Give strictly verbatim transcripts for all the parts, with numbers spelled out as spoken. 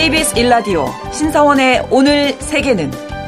케이비에스 일 라디오 신성원의 오늘 세계는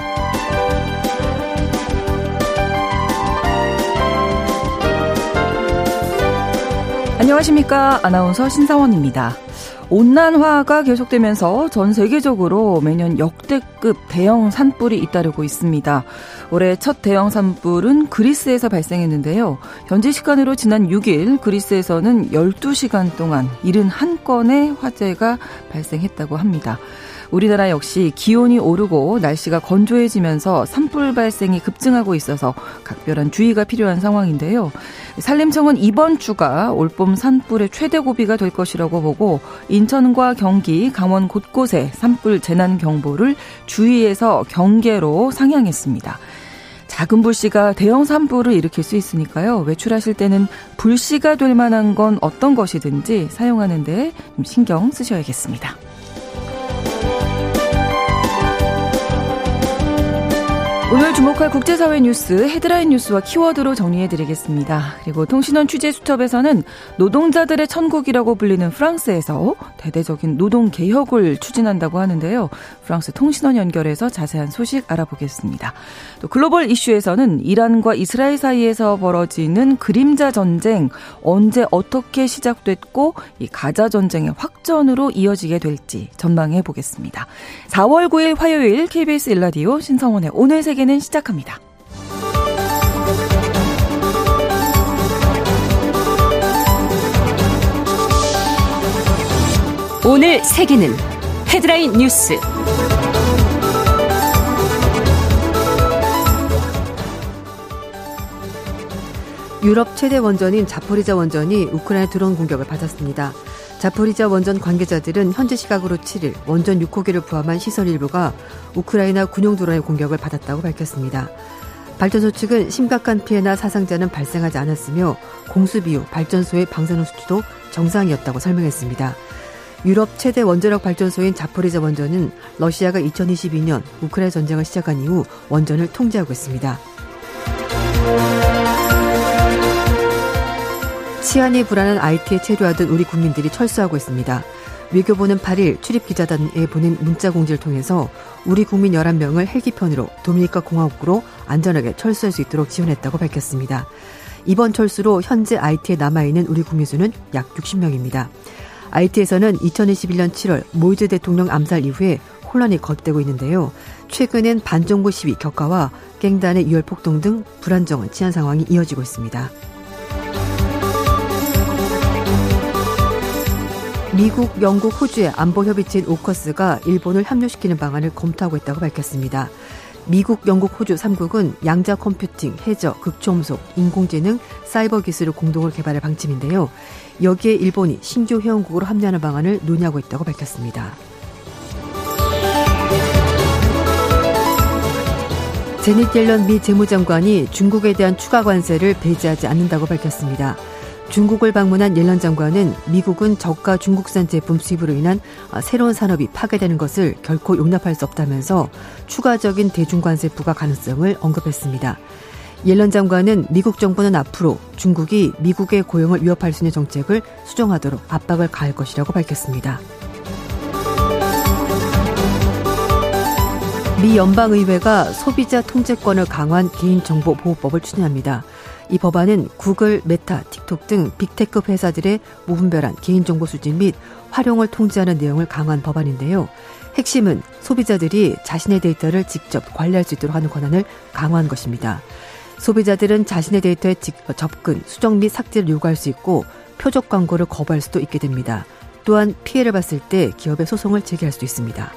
안녕하십니까. 아나운서 신성원입니다. 온난화가 계속되면서 전 세계적으로 매년 역대급 대형 산불이 잇따르고 있습니다. 올해 첫 대형 산불은 그리스에서 발생했는데요. 현지 시간으로 지난 육 일 그리스에서는 열두 시간 동안 칠십일 건의 화재가 발생했다고 합니다. 우리나라 역시 기온이 오르고 날씨가 건조해지면서 산불 발생이 급증하고 있어서 각별한 주의가 필요한 상황인데요. 산림청은 이번 주가 올봄 산불의 최대 고비가 될 것이라고 보고 인천과 경기, 강원 곳곳에 산불 재난경보를 주의에서 경계로 상향했습니다. 작은 불씨가 대형 산불을 일으킬 수 있으니까요. 외출하실 때는 불씨가 될 만한 건 어떤 것이든지 사용하는 데 좀 신경 쓰셔야겠습니다. 오늘 주목할 국제사회 뉴스 헤드라인 뉴스와 키워드로 정리해드리겠습니다. 그리고 통신원 취재수첩에서는 노동자들의 천국이라고 불리는 프랑스에서 대대적인 노동개혁을 추진한다고 하는데요. 프랑스 통신원 연결해서 자세한 소식 알아보겠습니다. 또 글로벌 이슈에서는 이란과 이스라엘 사이에서 벌어지는 그림자 전쟁, 언제 어떻게 시작됐고 이 가자 전쟁의 확전으로 이어지게 될지 전망해 보겠습니다. 사월 구일 화요일 케이비에스 일 라디오 신성원의 오늘 세계는 시작합니다. 오늘 세계는 헤드라인 뉴스. 유럽 최대 원전인 자포리자 원전이 우크라이나 드론 공격을 받았습니다. 자포리자 원전 관계자들은 현지 시각으로 칠 일 원전 육 호기를 포함한 시설 일부가 우크라이나 군용 드론의 공격을 받았다고 밝혔습니다. 발전소 측은 심각한 피해나 사상자는 발생하지 않았으며 공습 이후 발전소의 방사능 수치도 정상이었다고 설명했습니다. 유럽 최대 원자력 발전소인 자포리자 원전은 러시아가 이천이십이 년 우크라이나 전쟁을 시작한 이후 원전을 통제하고 있습니다. 치안이 불안한 아이티에 체류하던 우리 국민들이 철수하고 있습니다. 외교부는 팔 일 출입기자단에 보낸 문자 공지를 통해서 우리 국민 열한 명을 헬기편으로 도미니카 공화국으로 안전하게 철수할 수 있도록 지원했다고 밝혔습니다. 이번 철수로 현재 아이티에 남아있는 우리 국민 수는 약 육십 명입니다. 아이티에서는 이천이십일 년 칠월 모이즈 대통령 암살 이후에 혼란이 거듭되고 있는데요. 최근엔 반정부 시위 격화와 갱단의 이월 폭동 등 불안정한 치안 상황이 이어지고 있습니다. 미국, 영국, 호주의 안보협의체인 오커스가 일본을 합류시키는 방안을 검토하고 있다고 밝혔습니다. 미국, 영국, 호주 삼 국은 양자 컴퓨팅, 해저, 극초음속, 인공지능, 사이버 기술을 공동으로 개발할 방침인데요. 여기에 일본이 신규 회원국으로 합류하는 방안을 논의하고 있다고 밝혔습니다. 제닛 옐런 미 재무장관이 중국에 대한 추가 관세를 배제하지 않는다고 밝혔습니다. 중국을 방문한 옐런 장관은 미국은 저가 중국산 제품 수입으로 인한 새로운 산업이 파괴되는 것을 결코 용납할 수 없다면서 추가적인 대중관세 부과 가능성을 언급했습니다. 옐런 장관은 미국 정부는 앞으로 중국이 미국의 고용을 위협할 수 있는 정책을 수정하도록 압박을 가할 것이라고 밝혔습니다. 미 연방의회가 소비자 통제권을 강화한 개인정보보호법을 추진합니다. 이 법안은 구글, 메타, 틱톡 등 빅테크 회사들의 무분별한 개인정보 수집 및 활용을 통제하는 내용을 강화한 법안인데요. 핵심은 소비자들이 자신의 데이터를 직접 관리할 수 있도록 하는 권한을 강화한 것입니다. 소비자들은 자신의 데이터에 접근, 수정 및 삭제를 요구할 수 있고 표적 광고를 거부할 수도 있게 됩니다. 또한 피해를 봤을 때 기업에 소송을 제기할 수도 있습니다.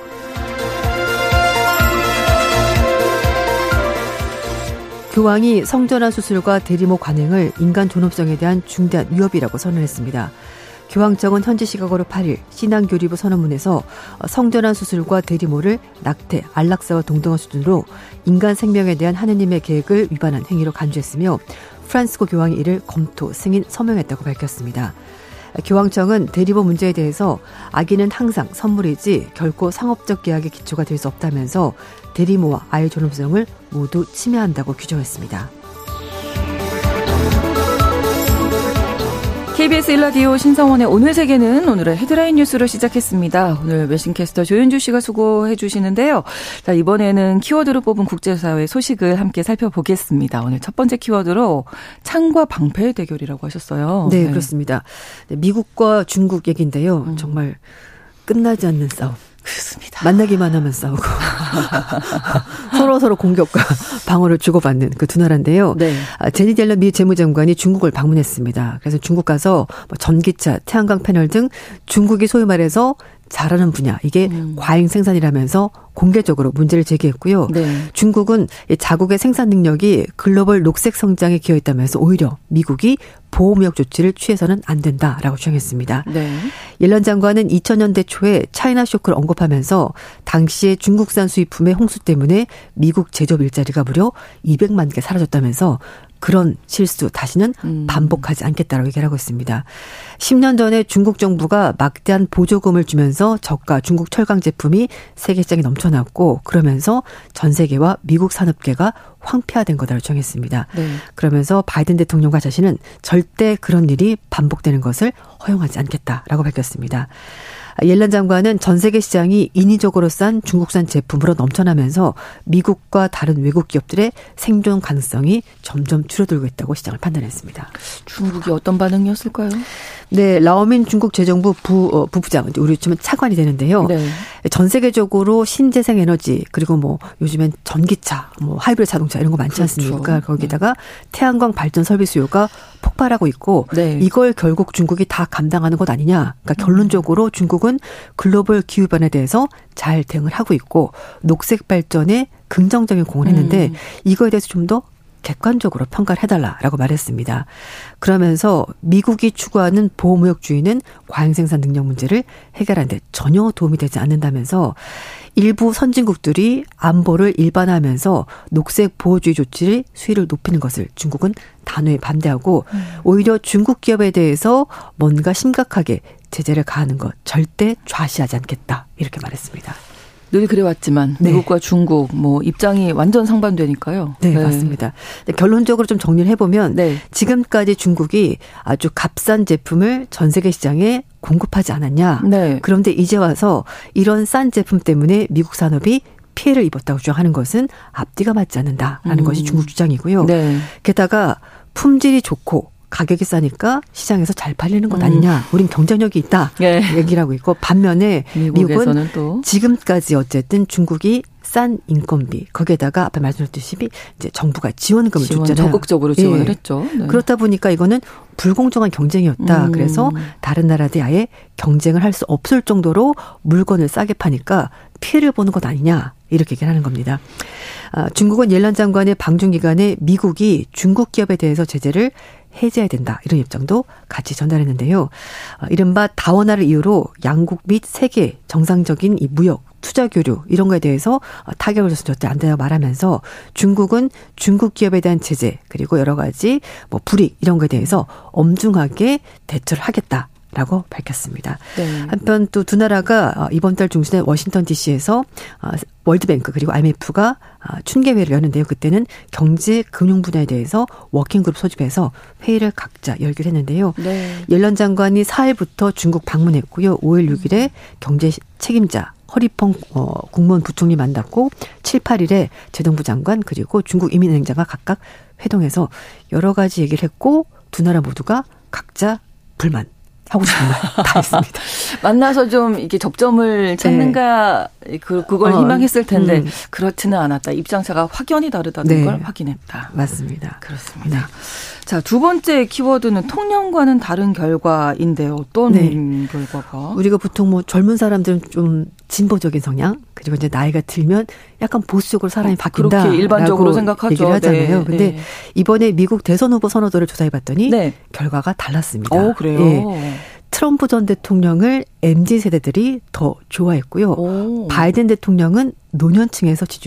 교황이 성전환 수술과 대리모 관행을 인간 존엄성에 대한 중대한 위협이라고 선언했습니다. 교황청은 현지 시각으로 팔 일 신앙교리부 선언문에서 성전환 수술과 대리모를 낙태, 안락사와 동등한 수준으로 인간 생명에 대한 하느님의 계획을 위반한 행위로 간주했으며 프란시스코 교황이 이를 검토, 승인, 서명했다고 밝혔습니다. 교황청은 대리모 문제에 대해서 아기는 항상 선물이지 결코 상업적 계약의 기초가 될 수 없다면서 대리모와 아이의 존엄성을 모두 침해한다고 규정했습니다. 케이비에스 일 라디오 신성원의 오늘 세계는 오늘의 헤드라인 뉴스로 시작했습니다. 오늘 외신캐스터 조윤주 씨가 수고해 주시는데요. 자, 이번에는 키워드로 뽑은 국제사회 소식을 함께 살펴보겠습니다. 오늘 첫 번째 키워드로 창과 방패의 대결이라고 하셨어요. 네, 네. 그렇습니다. 미국과 중국 얘기인데요. 음. 정말 끝나지 않는 싸움. 그렇습니다. 만나기만 하면 싸우고 서로 서로 공격과 방어를 주고받는 그 두 나라인데요. 네. 제니 옐런 미 재무장관이 중국을 방문했습니다. 그래서 중국 가서 전기차, 태양광 패널 등 중국이 소위 말해서 잘하는 분야, 이게 음. 과잉 생산이라면서 공개적으로 문제를 제기했고요. 네. 중국은 자국의 생산 능력이 글로벌 녹색 성장에 기여했다면서 오히려 미국이 보호무역 조치를 취해서는 안 된다라고 주장했습니다. 네. 옐런 장관은 이천 년대 초에 차이나 쇼크를 언급하면서 당시에 중국산 수입품의 홍수 때문에 미국 제조업 일자리가 무려 이백만 개 사라졌다면서 그런 실수 다시는 음. 반복하지 않겠다라고 얘기를 하고 있습니다. 십 년 전에 중국 정부가 막대한 보조금을 주면서 저가 중국 철강 제품이 세계 시장에 넘쳐났고 그러면서 전 세계와 미국 산업계가 황폐화된 거다라고 주장했습니다. 네. 그러면서 바이든 대통령과 자신은 절대 그런 일이 반복되는 것을 허용하지 않겠다라고 밝혔습니다. 옐런 장관은 전 세계 시장이 인위적으로 싼 중국산 제품으로 넘쳐나면서 미국과 다른 외국 기업들의 생존 가능성이 점점 줄어들고 있다고 시장을 판단했습니다. 중국이 어떤 반응이었을까요? 네, 라오민 중국 재정부 부, 어, 부부장, 우리 요즘은 차관이 되는데요. 네. 전 세계적으로 신재생 에너지, 그리고 뭐 요즘엔 전기차, 뭐 하이브리드 자동차 이런 거 많지 그렇죠. 않습니까? 거기다가 네. 태양광 발전 설비 수요가 폭발하고 있고 네. 이걸 결국 중국이 다 감당하는 것 아니냐. 그러니까 음. 결론적으로 중국은 글로벌 기후변화에 대해서 잘 대응을 하고 있고 녹색 발전에 긍정적인 공헌을 했는데 음. 이거에 대해서 좀 더 객관적으로 평가를 해달라라고 말했습니다. 그러면서 미국이 추구하는 보호무역주의는 과잉생산 능력 문제를 해결하는 데 전혀 도움이 되지 않는다면서 일부 선진국들이 안보를 일반화하면서 녹색 보호주의 조치를 수위를 높이는 것을 중국은 단호히 반대하고 음. 오히려 중국 기업에 대해서 뭔가 심각하게 제재를 가하는 것 절대 좌시하지 않겠다 이렇게 말했습니다. 늘 그래왔지만 네. 미국과 중국 뭐 입장이 완전 상반되니까요. 네, 네. 맞습니다. 결론적으로 좀 정리를 해보면 네. 지금까지 중국이 아주 값싼 제품을 전 세계 시장에 공급하지 않았냐. 네. 그런데 이제 와서 이런 싼 제품 때문에 미국 산업이 피해를 입었다고 주장하는 것은 앞뒤가 맞지 않는다라는 음. 것이 중국 주장이고요. 네. 게다가 품질이 좋고 가격이 싸니까 시장에서 잘 팔리는 것 아니냐. 음. 우린 경쟁력이 있다. 네. 얘기를 하고 있고 반면에 미국은 또. 지금까지 어쨌든 중국이 싼 인건비 거기에다가 앞에 말씀드렸듯이 이제 정부가 지원금을 지원, 줬잖아요. 적극적으로 지원을 네. 했죠. 네. 그렇다 보니까 이거는 불공정한 경쟁이었다. 음. 그래서 다른 나라들이 아예 경쟁을 할 수 없을 정도로 물건을 싸게 파니까 피해를 보는 것 아니냐. 이렇게 얘기를 하는 겁니다. 아, 중국은 옐런 장관의 방중 기간에 미국이 중국 기업에 대해서 제재를 해제해야 된다. 이런 입장도 같이 전달했는데요. 아, 이른바 다원화를 이유로 양국 및 세계 정상적인 이 무역, 투자 교류 이런 거에 대해서 타격을 줘서 절대 안 된다고 말하면서 중국은 중국 기업에 대한 제재 그리고 여러 가지 뭐 불이익 이런 거에 대해서 엄중하게 대처를 하겠다. 라고 밝혔습니다. 네. 한편 또 두 나라가 이번 달 중순에 워싱턴 디씨에서 월드뱅크 그리고 아이엠에프가 춘계회를 여는데요. 그때는 경제 금융 분야에 대해서 워킹그룹 소집해서 회의를 각자 열기로 했는데요. 네. 옐런 장관이 사일부터 중국 방문했고요. 오일, 육일에 경제 책임자 허리펑 국무원 부총리 만났고 칠, 팔일에 재정부 장관 그리고 중국 이민은행장과 각각 회동해서 여러 가지 얘기를 했고 두 나라 모두가 각자 불만. 하고 싶은 말 다 했습니다. 만나서 좀 이렇게 접점을 찾는가 네. 그 그걸 어, 희망했을 텐데 음. 그렇지는 않았다. 입장차가 확연히 다르다는 네. 걸 확인했다. 맞습니다. 그렇습니다. 네. 자, 두 번째 키워드는 통념과는 다른 결과인데요. 어떤 네. 결과가? 우리가 보통 뭐 젊은 사람들은 좀 진보적인 성향 그리고 이제 나이가 들면 약간 보수적으로 사람이 바뀐다. 그렇게 일반적으로 생각하죠. 얘기를 하잖아요. 네. 근데 네. 이번에 미국 대선 후보 선호도를 조사해봤더니 네. 결과가 달랐습니다. 오, 그래요? 네. 트럼프 전 대통령을 엠지 세대들이 더 좋아했고요. 오. 바이든 대통령은 노년층에서 지지율이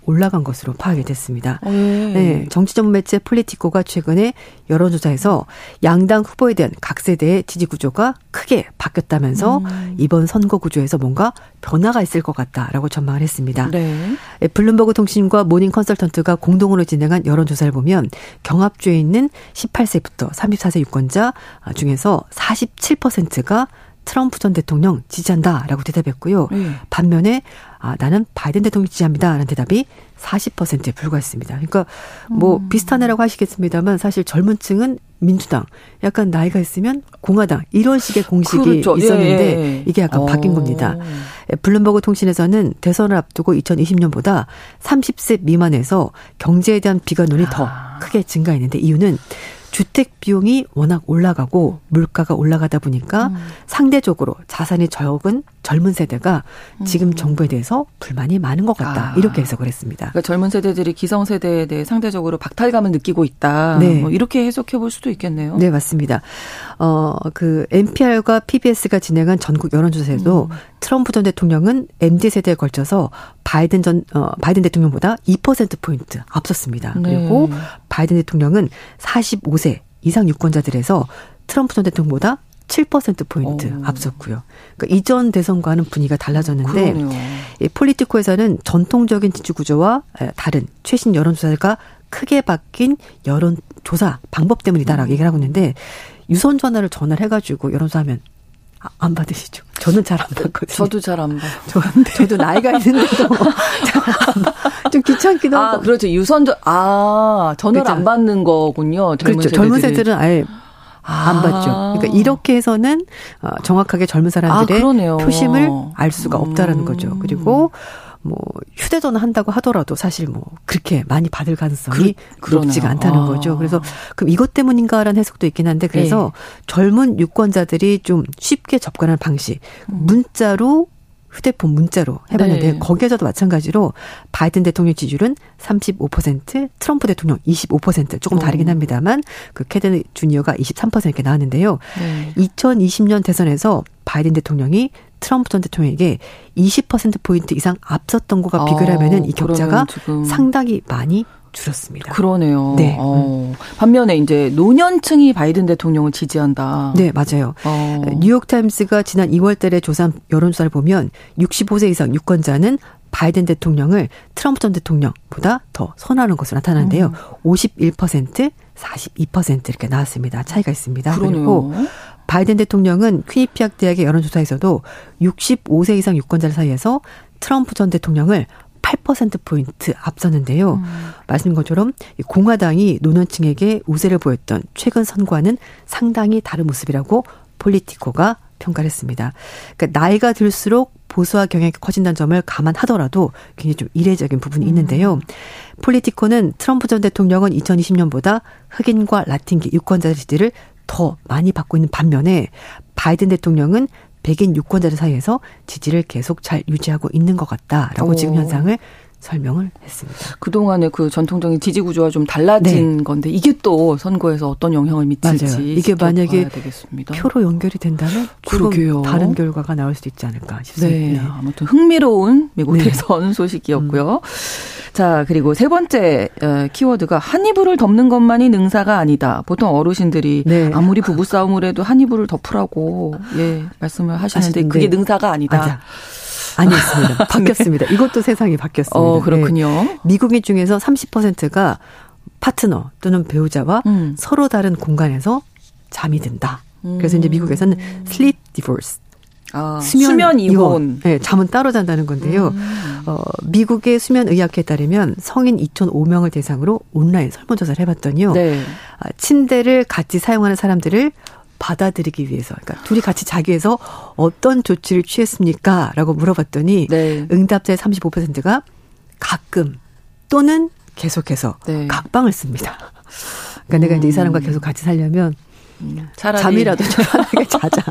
올라간 것으로 파악이 됐습니다. 네. 네, 정치 전문 매체 폴리티코가 최근에 여론조사에서 양당 후보에 대한 각 세대의 지지 구조가 크게 바뀌었다면서 음. 이번 선거 구조에서 뭔가 변화가 있을 것 같다라고 전망을 했습니다. 네. 블룸버그 통신과 모닝 컨설턴트가 공동으로 진행한 여론조사를 보면 경합주에 있는 십팔 세부터 삼십사 세 유권자 중에서 사십칠 퍼센트가 트럼프 전 대통령 지지한다라고 대답했고요. 네. 반면에 아, 나는 바이든 대통령 지지합니다라는 대답이 사십 퍼센트에 불과했습니다. 그러니까 뭐 음. 비슷하네라고 하시겠습니다만 사실 젊은 층은 민주당, 약간 나이가 있으면 공화당 이런 식의 공식이 그렇죠. 있었는데 예, 예. 이게 약간 오. 바뀐 겁니다. 블룸버그 통신에서는 대선을 앞두고 이천이십 년보다 삼십 세 미만에서 경제에 대한 비관론이 아. 더 크게 증가했는데 이유는 주택 비용이 워낙 올라가고 물가가 올라가다 보니까 음. 상대적으로 자산이 적은 젊은 세대가 지금 음. 정부에 대해서 불만이 많은 것 같다. 아. 이렇게 해석을 했습니다. 그러니까 젊은 세대들이 기성세대에 대해 상대적으로 박탈감을 느끼고 있다. 네. 뭐 이렇게 해석해 볼 수도 있겠네요. 네, 맞습니다. 어, 그 엔피알과 피비에스가 진행한 전국 여론조사에도 음. 트럼프 전 대통령은 엠지 세대에 걸쳐서 바이든 전 어, 바이든 대통령보다 이 퍼센트 포인트 앞섰습니다. 네. 그리고 바이든 대통령은 사십오 세 이상 유권자들에서 트럼프 전 대통령보다 칠 퍼센트 포인트 오. 앞섰고요. 그러니까 이전 대선과는 분위기가 달라졌는데 이 폴리티코에서는 전통적인 지지 구조와 다른 최신 여론조사가 크게 바뀐 여론조사 방법 때문이다라고 음. 얘기를 하고 있는데 유선 전화를 전화를 해가지고 여론조사하면 안 받으시죠? 저는 잘 안 받거든요. 저도 잘 안 봐요. 저, 저도 나이가 있는데도 좀 귀찮기도 하고. 아, 그렇죠. 유선전, 아, 전화를 그렇죠. 안 받는 거군요. 젊은 그렇죠. 세대들이. 젊은 세대들은 아예 안 아. 받죠. 그러니까 이렇게 해서는 정확하게 젊은 사람들의 아, 표심을 알 수가 없다라는 거죠. 그리고 뭐 휴대전화 한다고 하더라도 사실 뭐 그렇게 많이 받을 가능성이 그, 높지가 않다는 아. 거죠. 그래서 그럼 이것 때문인가라는 해석도 있긴 한데 그래서 네. 젊은 유권자들이 좀 쉽게 접근하는 방식 문자로 휴대폰 문자로 해봤는데 네. 거기에서도 마찬가지로 바이든 대통령 지지율은 삼십오 퍼센트, 트럼프 대통령 이십오 퍼센트 조금 다르긴 합니다만 그 캐든 주니어가 이십삼 퍼센트 이렇게 나왔는데요. 네. 이천이십 년 대선에서 바이든 대통령이 트럼프 전 대통령에게 이십 퍼센트 포인트 이상 앞섰던 것과 비교를 하면은 이 격차가 상당히 많이 줄었습니다. 그러네요. 네. 어. 반면에 이제 노년층이 바이든 대통령을 지지한다. 네, 맞아요. 어. 뉴욕타임스가 지난 이월 달에 조사한 여론조사를 보면 육십오 세 이상 유권자는 바이든 대통령을 트럼프 전 대통령보다 더 선호하는 것으로 나타나는데요. 음. 오십일 퍼센트, 사십이 퍼센트 이렇게 나왔습니다. 차이가 있습니다. 그러네요. 그리고 바이든 대통령은 퀴니피악 대학의 여론조사에서도 육십오 세 이상 유권자들 사이에서 트럼프 전 대통령을 팔 퍼센트 포인트 앞섰는데요. 음. 말씀인 것처럼 공화당이 노년층에게 우세를 보였던 최근 선거와는 상당히 다른 모습이라고 폴리티코가 평가를 했습니다. 그러니까 나이가 들수록 보수화 경향이 커진다는 점을 감안하더라도 굉장히 좀 이례적인 부분이 있는데요. 음. 폴리티코는 트럼프 전 대통령은 이천이십 년보다 흑인과 라틴계 유권자들 지지를 더 많이 받고 있는 반면에 바이든 대통령은 백인 유권자들 사이에서 지지를 계속 잘 유지하고 있는 것 같다라고 오. 지금 현상을 설명을 했습니다. 그동안의 그 전통적인 지지 구조와 좀 달라진 네. 건데 이게 또 선거에서 어떤 영향을 미칠지 맞아요. 이게 만약에 표로 연결이 된다면 조금 다른 결과가 나올 수도 있지 않을까 싶습니다. 네. 아무튼 흥미로운 미국 네. 대선 소식이었고요. 음. 자, 그리고 세 번째 키워드가 한 이불을 덮는 것만이 능사가 아니다. 보통 어르신들이 네. 아무리 부부싸움을 해도 한 이불을 덮으라고 예, 말씀을 하시는데 그게 능사가 아니다. 맞아. 아니었습니다. 바뀌었습니다. 네. 이것도 세상이 바뀌었습니다. 어, 그렇군요. 네. 미국인 중에서 삼십 퍼센트가 파트너 또는 배우자와 음. 서로 다른 공간에서 잠이 든다. 그래서 음. 이제 미국에서는 sleep divorce. 아, 수면, 수면 이혼. 이혼. 네, 잠은 따로 잔다는 건데요. 음. 어, 미국의 수면의학회에 따르면 성인 이천오 명을 대상으로 온라인 설문조사를 해봤더니요. 네. 아, 침대를 같이 사용하는 사람들을 받아들이기 위해서, 그러니까 둘이 같이 자기 위해서 어떤 조치를 취했습니까? 라고 물어봤더니 네. 응답자의 삼십오 퍼센트가 가끔 또는 계속해서 네. 각방을 씁니다. 그러니까 음. 내가 이제 이 사람과 계속 같이 살려면 차라리 잠이라도 좀 편하게 자자.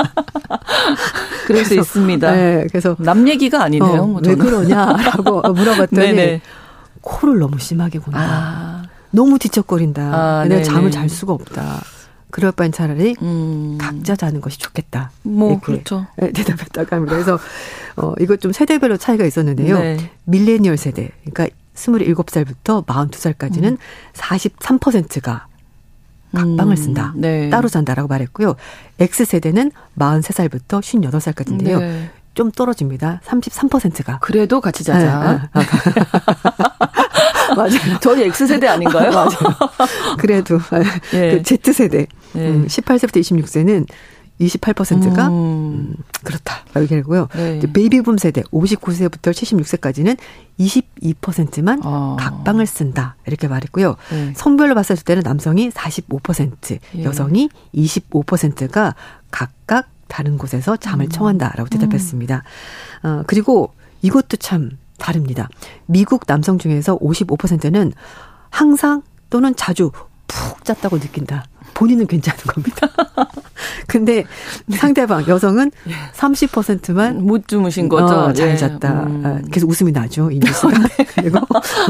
그럴 수 있습니다. 네, 그래서 남 얘기가 아니네요. 어, 뭐 왜 그러냐라고 물어봤더니 코를 너무 심하게 곤다. 아. 너무 뒤척거린다. 아, 내가 잠을 잘 수가 없다. 그럴 바엔 차라리 음. 각자 자는 것이 좋겠다. 뭐 그렇죠. 대답했다고 합니다. 그래서 어, 이거 좀 세대별로 차이가 있었는데요. 네. 밀레니얼 세대, 그러니까 스물일곱 살부터 마흔두 살까지는 음. 사십삼 퍼센트가 각방을 쓴다. 음, 네. 따로 잔다라고 말했고요. X세대는 마흔세 살부터 쉰여덟 살까지인데요. 네. 좀 떨어집니다. 삼십삼 퍼센트가. 그래도 같이 자자. 네. 맞아요. 저희 X세대 아닌가요? 맞아요. 그래도 네. 그 Z세대 네. 음, 십팔 세부터 이십육 세는 이십팔 퍼센트가 음. 음, 그렇다. 이렇게 되고요. 네. 베이비붐 세대 오십구 세부터 칠십육 세까지는 이십이 퍼센트만 아. 각방을 쓴다. 이렇게 말했고요. 네. 성별로 봤을 때는 남성이 사십오 퍼센트, 예. 여성이 이십오 퍼센트가 각각 다른 곳에서 잠을 청한다라고 대답했습니다. 음. 어, 그리고 이것도 참 다릅니다. 미국 남성 중에서 오십오 퍼센트는 항상 또는 자주 푹 잤다고 느낀다. 본인은 괜찮은 겁니다. 근데 상대방 여성은 삼십 퍼센트만 못 주무신 거죠. 어, 잘 잤다. 음. 계속 웃음이 나죠. 이 뉴스가. 그리고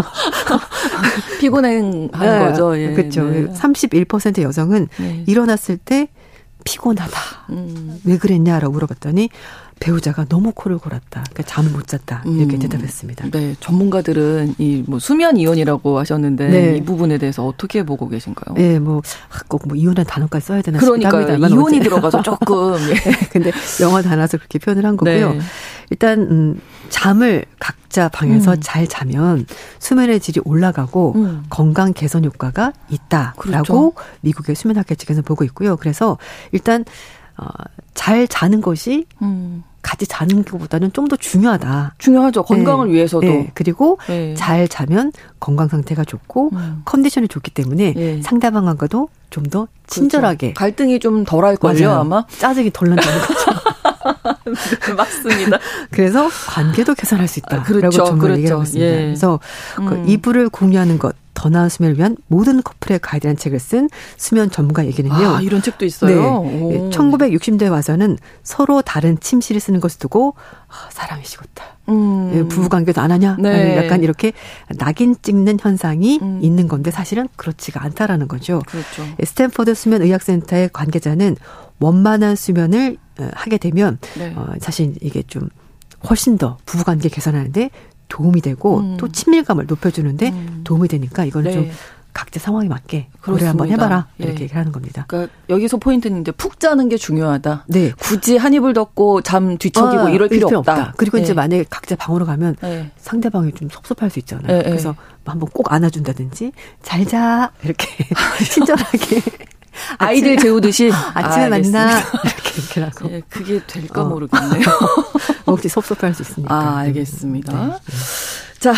피곤한 네, 거죠. 예. 그렇죠. 네. 삼십일 퍼센트 여성은 네. 일어났을 때 피곤하다. 음. 왜 그랬냐라고 물어봤더니 배우자가 너무 코를 골았다. 그러니까 잠을 못 잤다. 이렇게 음. 대답했습니다. 네, 전문가들은 이 뭐 수면 이혼이라고 하셨는데 네. 이 부분에 대해서 어떻게 보고 계신가요? 네, 뭐 꼭 뭐 이혼한 단어까지 써야 되나 그러니까요. 싶기도 합니다. 이혼이 들어가서 조금. 예. 근데 영어 단어라서 그렇게 표현을 한 거고요. 네. 일단 음, 잠을 각자 방에서 음. 잘 자면 수면의 질이 올라가고 음. 건강 개선 효과가 있다라고 그렇죠. 미국의 수면학회 측에서 보고 있고요. 그래서 일단 어, 잘 자는 것이 음. 같이 자는 것보다는 좀 더 중요하다. 중요하죠. 건강을 네. 위해서도. 네. 그리고 네. 잘 자면 건강 상태가 좋고 음. 컨디션이 좋기 때문에 네. 상대방과도 좀 더 친절하게. 그렇죠. 갈등이 좀 덜할걸요 아마. 짜증이 덜 난다는 거죠. 맞습니다. 그래서 관계도 개선할 수 있다라고 그렇죠. 정말 그렇죠. 얘기하고 있습니다. 예. 그래서 음. 그 이불을 공유하는 것. 더 나은 수면을 위한 모든 커플의 가이드라는 책을 쓴 수면 전문가 얘기는요. 아, 이런 책도 있어요? 네. 천구백육십 년대에 와서는 서로 다른 침실을 쓰는 것을 두고 아, 사랑이 식었다. 음. 부부관계도 안 하냐? 네. 약간 이렇게 낙인 찍는 현상이 음. 있는 건데 사실은 그렇지가 않다라는 거죠. 그렇죠. 스탠퍼드 수면의학센터의 관계자는 원만한 수면을 하게 되면 네. 어, 사실 이게 좀 훨씬 더 부부관계 개선하는데 도움이 되고 음. 또 친밀감을 높여주는데 음. 도움이 되니까 이거는 네. 좀 각자 상황에 맞게 고려 한번 해봐라 이렇게 네. 얘기를 하는 겁니다. 그러니까 여기서 포인트는 이제 푹 자는 게 중요하다. 네. 굳이 한 이불 덮고 잠 뒤척이고 아, 이럴 필요 없다. 없다. 그리고 네. 이제 만약에 각자 방으로 가면 네. 상대방이 좀 섭섭할 수 있잖아요. 네. 그래서 한번 꼭 안아준다든지 잘 자 이렇게 친절하게. 아이들 아침에, 재우듯이 아침에 아, 만나 이렇게 이렇게 하고. 예, 그게 될까 어. 모르겠네요. 혹시 섭섭할 수 있으니까. 아, 알겠습니다. 네. 자,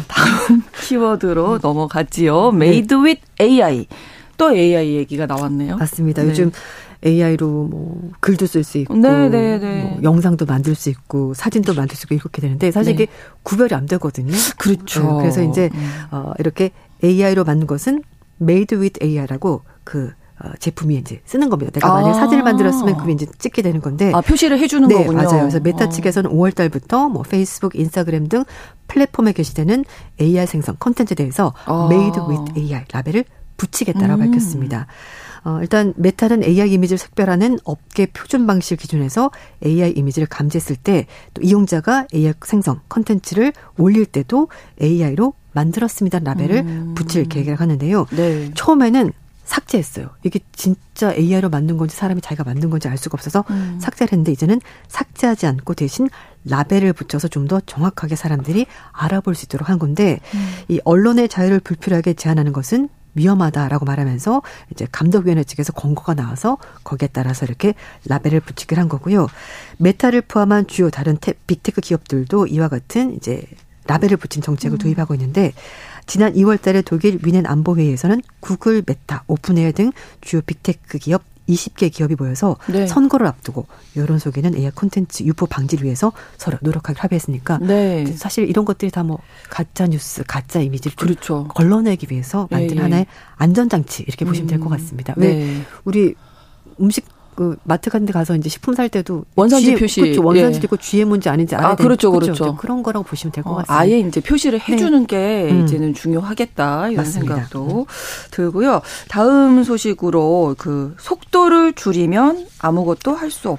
다음 키워드로 음. 넘어갔지요. Made with 에이아이. 또 에이아이 얘기가 나왔네요. 맞습니다. 네. 요즘 에이아이로 뭐 글도 쓸 수 있고 네, 네, 네. 뭐 영상도 만들 수 있고 사진도 만들 수 있고 이렇게 되는데 사실 네. 이게 구별이 안 되거든요. 그렇죠. 네, 그래서 이제 음. 어, 이렇게 에이아이로 만든 것은 Made with 에이아이라고 그 어, 제품이 이제 쓰는 겁니다. 내가 만약에 아. 사진을 만들었으면 그게 이제 찍게 되는 건데. 아, 표시를 해주는 네, 거군요. 맞아요. 그래서 메타 측에서는 오월 달부터 뭐 페이스북, 인스타그램 등 플랫폼에 게시되는 에이아이 생성 콘텐츠에 대해서 아. Made with 에이아이 라벨을 붙이겠다라고 음. 밝혔습니다. 어, 일단 메타는 에이아이 이미지를 색별하는 업계 표준 방식 기준에서 에이아이 이미지를 감지했을 때 또 이용자가 에이아이 생성 콘텐츠를 올릴 때도 에이아이로 만들었습니다 라벨을 음. 붙일 계획을 하는데요. 네. 처음에는 삭제했어요. 이게 진짜 에이아이로 만든 건지 사람이 자기가 만든 건지 알 수가 없어서 음. 삭제를 했는데 이제는 삭제하지 않고 대신 라벨을 붙여서 좀 더 정확하게 사람들이 알아볼 수 있도록 한 건데 음. 이 언론의 자유를 불필요하게 제한하는 것은 위험하다라고 말하면서 이제 감독위원회 측에서 권고가 나와서 거기에 따라서 이렇게 라벨을 붙이기를 한 거고요. 메타를 포함한 주요 다른 테, 빅테크 기업들도 이와 같은 이제 라벨을 붙인 정책을 음. 도입하고 있는데 지난 이월 달에 독일 위넨 안보회의에서는 구글, 메타, 오픈에이아이 등 주요 빅테크 기업 이십 개 기업이 모여서 네. 선거를 앞두고 여론 속에는 에이아이 콘텐츠 유포 방지를 위해서 서로 노력하기로 합의했으니까 네. 사실 이런 것들이 다 뭐 가짜 뉴스, 가짜 이미지를 그렇죠. 걸러내기 위해서 만든 네. 하나의 안전장치 이렇게 보시면 될 것 같습니다. 왜 네. 우리 음식 그 마트 같은 데 가서 이제 식품 살 때도 원산지 G M, 표시. 그렇죠. 원산지도 예. 있고 지엠인지 아닌지 알아야 아, 그렇죠, 되는, 그렇죠. 그런 거라고 보시면 될 것 어, 같습니다. 아예 이제 표시를 해주는 네. 게 음. 이제는 중요하겠다 이런 맞습니다. 생각도 들고요. 다음 소식으로 그 속도를 줄이면 아무것도 할 수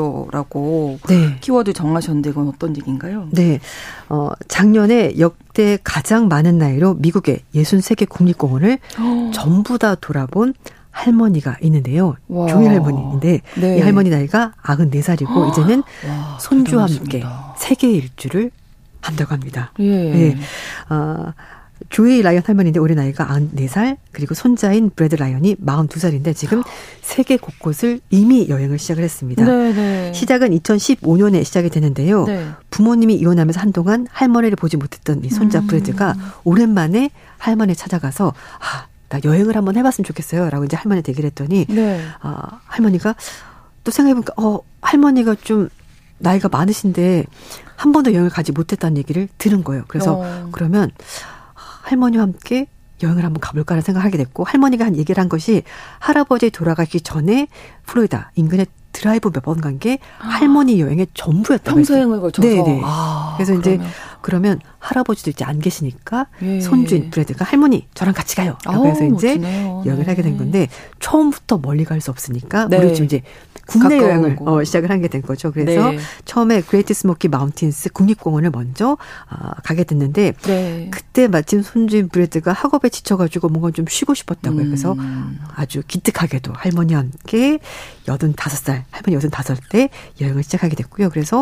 없어요라고 네. 키워드 정하셨는데 이건 어떤 얘기인가요? 네, 어, 작년에 역대 가장 많은 나이로 미국의 예순세 개 국립공원을 어. 전부 다 돌아본 할머니가 있는데요. 와. 조이 할머니인데 네. 이 할머니 나이가 아흔네 살이고 이제는 와, 손주와 대단하십니다. 함께 세계 일주를 한다고 합니다. 예. 네. 어, 조이 라이언 할머니인데 올해 나이가 아흔네 살, 그리고 손자인 브래드 라이언이 마흔두 살인데 지금 세계 곳곳을 이미 여행을 시작을 했습니다. 네, 네. 시작은 이천십오 년에 시작이 되는데요. 네. 부모님이 이혼하면서 한동안 할머니를 보지 못했던 이 손자 음. 브래드가 오랜만에 할머니 찾아가서 아, 나 여행을 한번 해봤으면 좋겠어요. 라고 이제 할머니한테 얘기를 했더니 네. 아, 할머니가 또 생각해보니까 어, 할머니가 좀 나이가 많으신데 한 번도 여행을 가지 못했다는 얘기를 들은 거예요. 그래서 어. 그러면 할머니와 함께 여행을 한번 가볼까라는 생각을 하게 됐고, 할머니가 한 얘기를 한 것이 할아버지 돌아가기 전에 플로리다 인근에 드라이브 몇 번 간 게 할머니 여행의 전부였다고 평생을 걸쳐서. 네네. 아, 그래서 그러면. 이제 그러면 할아버지도 이제 안 계시니까 예. 손주인 브래드가 할머니 저랑 같이 가요. 라고 해서 아우, 이제 멋지네요. 여행을 네. 하게 된 건데 처음부터 멀리 갈 수 없으니까 네. 우리 지금 이제 국내 가까운 여행을 곳. 어, 시작을 하게 된 거죠. 그래서 네. 처음에 그레이트 스모키 마운틴스 국립공원을 먼저 어, 가게 됐는데 네. 그때 마침 손주인 브래드가 학업에 지쳐가지고 뭔가 좀 쉬고 싶었다고요. 음. 그래서 아주 기특하게도 할머니와 함께 여든다섯 살, 할머니 여든다섯 때 여행을 시작하게 됐고요. 그래서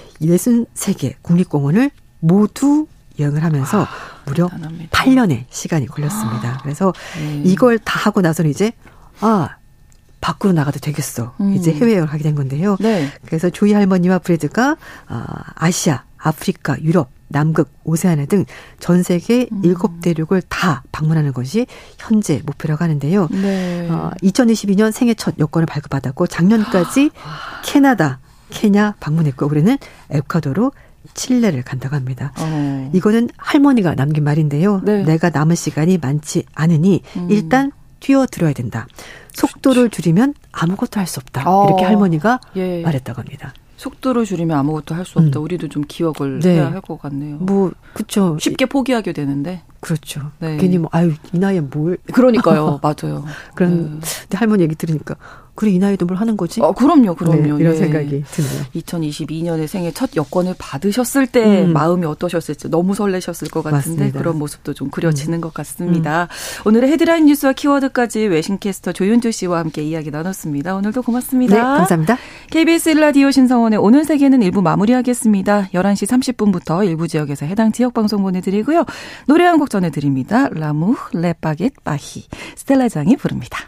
예순세 개 국립공원을 모두 여행을 하면서 아, 무려 대단합니다. 팔 년의 시간이 걸렸습니다. 아, 그래서 네. 이걸 다 하고 나서는 이제 아 밖으로 나가도 되겠어. 음. 이제 해외여행을 하게 된 건데요. 네. 그래서 조이 할머니와 브래드가 아시아, 아프리카, 유럽, 남극, 오세아니아 등 전 세계 음. 일곱 대륙을 다 방문하는 것이 현재 목표라고 하는데요. 네. 어, 이천이십이 년 생애 첫 여권을 발급받았고 작년까지 캐나다, 케냐 방문했고 올해는 에콰도르, 칠레를 간다고 합니다. 어. 이거는 할머니가 남긴 말인데요. 네. 내가 남은 시간이 많지 않으니 음. 일단 뛰어들어야 된다. 속도를 줄이면 아무것도 할 수 없다. 어. 이렇게 할머니가 예. 말했다고 합니다. 속도를 줄이면 아무것도 할 수 없다. 음. 우리도 좀 기억을 네. 해야 할 것 같네요. 뭐 그렇죠. 쉽게 포기하게 되는데. 그렇죠. 네. 괜히 뭐 아유 이 나이에 뭘 그러니까요. 맞아요. 그런 네. 근데 할머니 얘기 들으니까 그래 이 나이에도 뭘 하는 거지? 어, 그럼요. 그럼요. 네, 이런 예. 생각이 드네요. 이천이십이 년에 생애 첫 여권을 받으셨을 때 음. 마음이 어떠셨을지 너무 설레셨을 것 같은데 맞습니다. 그런 모습도 좀 그려지는 음. 것 같습니다. 음. 오늘의 헤드라인 뉴스와 키워드까지 외신캐스터 조윤주 씨와 함께 이야기 나눴습니다. 오늘도 고맙습니다. 네, 감사합니다. 케이비에스 일 라디오 신성원의 오늘 세계는 일 부 마무리하겠습니다. 열한 시 삼십 분부터 일부 지역에서 해당 지역 방송 보내드리고요. 노래 한 곡 전해드립니다. 라무 레바겟 바히 스텔라장이 부릅니다.